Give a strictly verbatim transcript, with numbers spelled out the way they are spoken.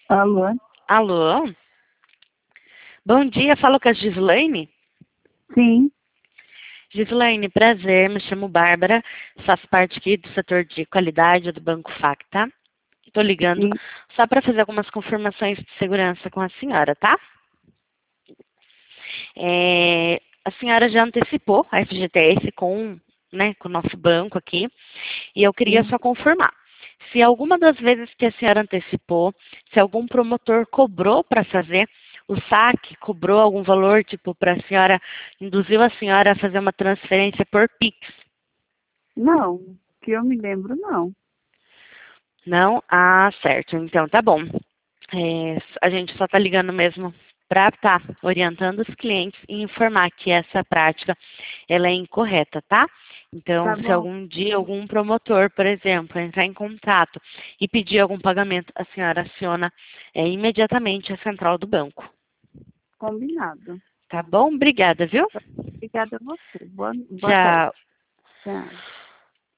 Alô? Alô? Bom dia, falo com a Gislaine. Sim, Gislaine, prazer, me chamo Bárbara, faço parte aqui do setor de qualidade do Banco Facta. Estou ligando sim. só para fazer algumas confirmações de segurança com a senhora, tá? É, a senhora já antecipou a F G T S com, né, com o nosso banco aqui, e eu queria Sim. só confirmar. Se alguma das vezes que a senhora antecipou, se algum promotor cobrou para fazer o saque, cobrou algum valor, tipo, para a senhora, induziu a senhora a fazer uma transferência por Pix. Não, que eu me lembro, não. Não? Ah, certo. Então tá bom. É, a gente só está ligando mesmo para estar orientando os clientes e informar que essa prática ela é incorreta, tá? Então, Tá se bom, algum dia algum promotor, por exemplo, entrar em contato e pedir algum pagamento, a senhora aciona é, imediatamente a central do banco. combinado. Tá bom? Obrigada, viu? Obrigada a você. Boa, boa tarde. Tchau. Tchau.